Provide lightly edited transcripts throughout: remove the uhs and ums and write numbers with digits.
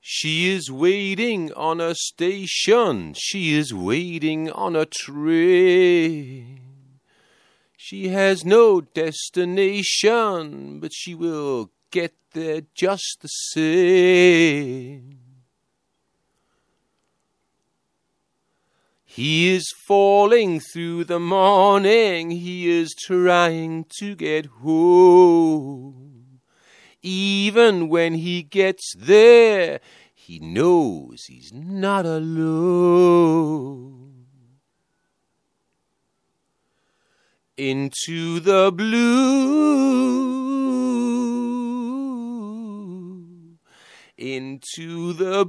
She is waiting on a station. She is waiting on a train. She has no destination, but she will get there just the same. He is falling through the morning. He is trying to get home. Even when he gets there, he knows he's not alone. Into the blue, into the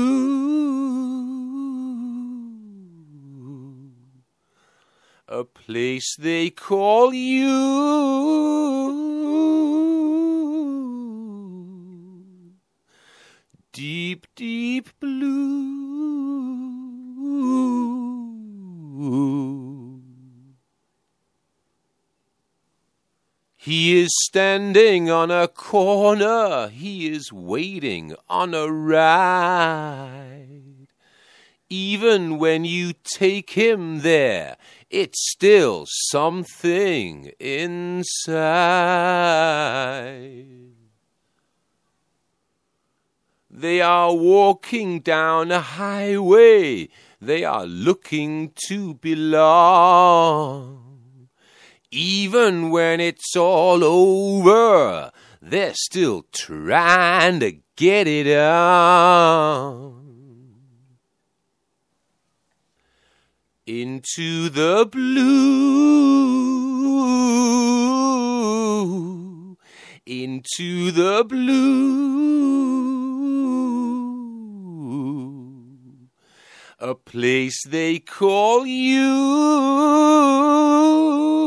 blue, a place they call you, deep, deep blue. He is standing on a corner. He is waiting on a ride. Even when you take him there, it's still something inside. They are walking down a highway. They are looking to belong. Even when it's all over, they're still trying to get it on. Into the blue, into the blue, a place they call you.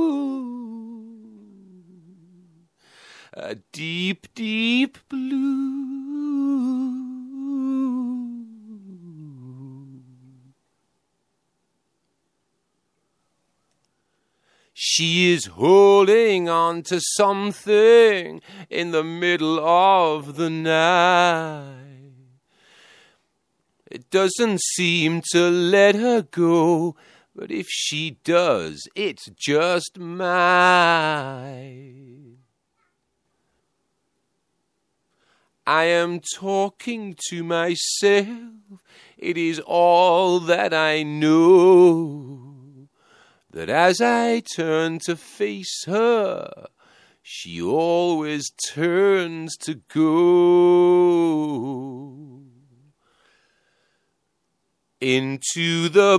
A deep, deep blue. She is holding on to something in the middle of the night. It doesn't seem to let her go, but if she does, it's just mine. I am talking to myself, it is all that I know, that as I turn to face her, she always turns to go. Into the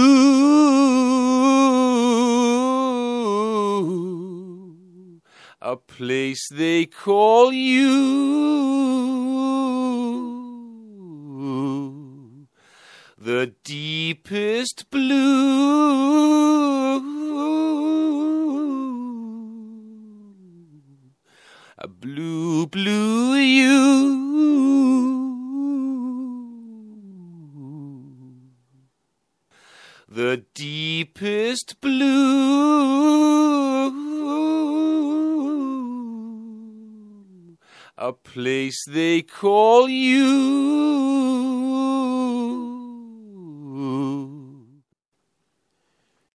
blue, a place they call you, the deepest blue, a blue, blue you, the deepest blue, a place they call you.